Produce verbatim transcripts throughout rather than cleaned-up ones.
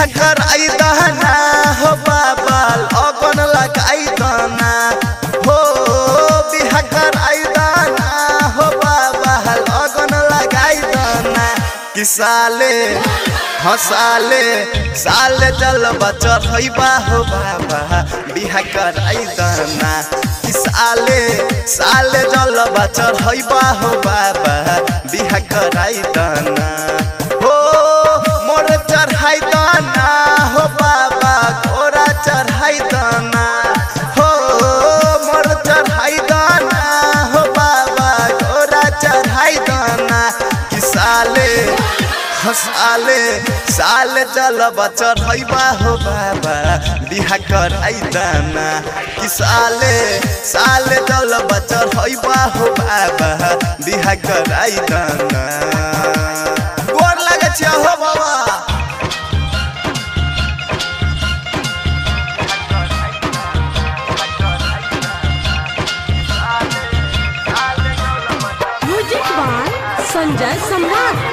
बिहा कराई दहना हो बाबा लगन लगाई दहना हो बिहा कराई दहना हो बाबा लगन लगाई दहना कि साले हसाले साले जल बचर होइबा हो बाबा बिहा कराई दहना कि साले साले जल बचर होइबा हो बाबा बिहा कराई दहना हो मोर चढ़ाई दहना हो बाबा घोड़ा चढ़ाई दहना हो मोर चढ़ाई दहना हो बाबा घोड़ा चढ़ाई दहना कि साले हसाले साले जल बचर होइबा हो बाबा बिहा कराई दहना कि साले साले जल बचर होइबा हो बाबा बिहा कराई दहना गोर लगे छिया हो बाबा म्यूजिक बाय संजय सम्राट।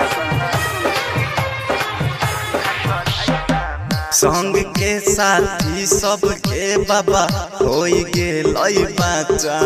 संग के साथी सबके बाबा होई गेल बच्चा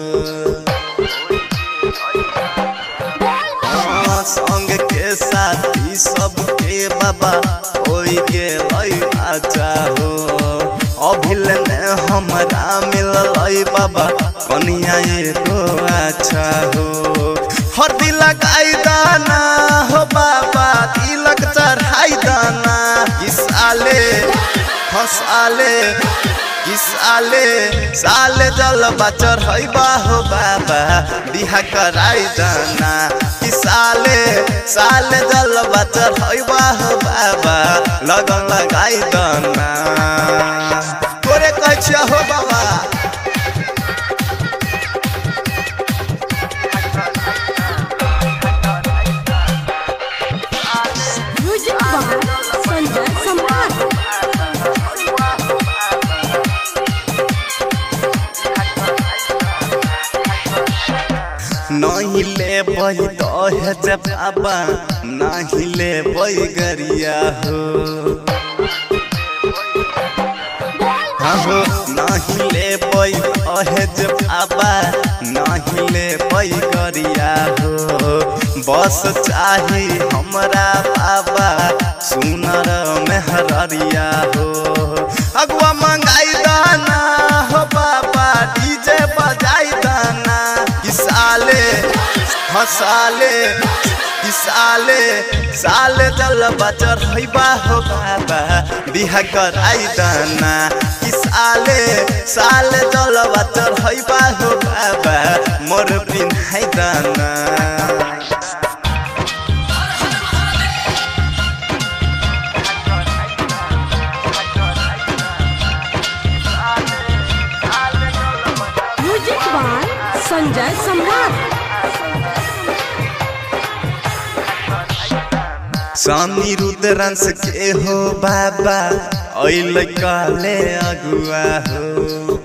हाँ संग के साथी सबके बाबा होई गेल बच्चा हो अभिल ने हमरा मिलल बाबा कनिया एगो अच्छा हो हरदी लगाई दाना हो बाबा तिलक चढ़ाई दाना कि साले हसाले कि साले साले जल बचर होइबा हो बाबा बिहा कराई दाना कि साले साले जल बचर होइबा हो बाबा लगन लगाई दाना तोरे कहै छिया हो बाबा म्यूजिक बाय संजय सम्राट। नहीं ले बही दहेज बाबा नहीं ले बही गरिया हो हाँ हो नहीं ले बही दहेज बाबा नहीं ले बही गरिया हो बस चाही हमरा बाबा सुनर मेहरिया हो अगुआ मंगाई दाना हो बाबा डीजे बजाई दाना कि साले हसाले कि साले साले जल बचर होइबा हो बाबा बिहा कराई दाना कि साले साले जल बचर होइबा हो बाबा मोर पिन्हाई दाना म्यूजिक बाय संजय सम्राट। स्वामी रुद्रांश के हो बाबा ऐल काले अगुआ हो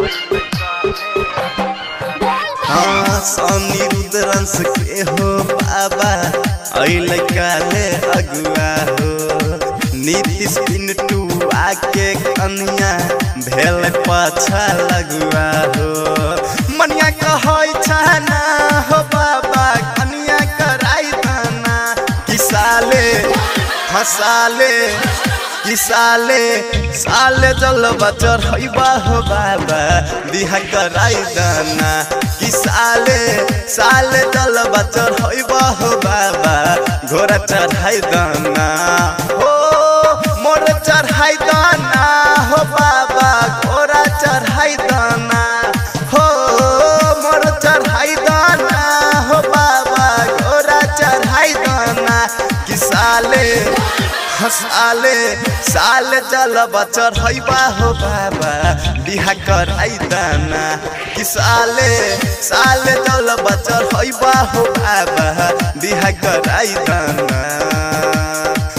हाँ स्वामी रुद्रांश के हो बाबा ऐल काले अगुआ हो नीतीश पिंटू आके कन्या भेल पाछा लगुआ हो मनिया कहै छना हो बाबा कन्या कराई दाना कि साले हसाले कि साले साले जल बचर होइबा हो बाबा बिहा कराई दाना कि साले साले जल बचर होइबा हो बाबा घोड़ा चढ़ाई दाना हो मोर चढ़ाई दाना हो बाबा घोड़ा चढ़ाई दाना हो मोर चढ़ाई दाना हो बाबा घोड़ा चढ़ाई दाना कि साले हसाले साले जल बचर होइबा हो बाबा बिहा कराई दाना कि साले साले जल बचर होइबा हो बाबा बिहा कराई दाना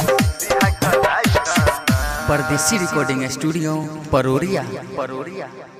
परदेसी रिकॉर्डिंग स्टूडियो परोरिया परोरिया।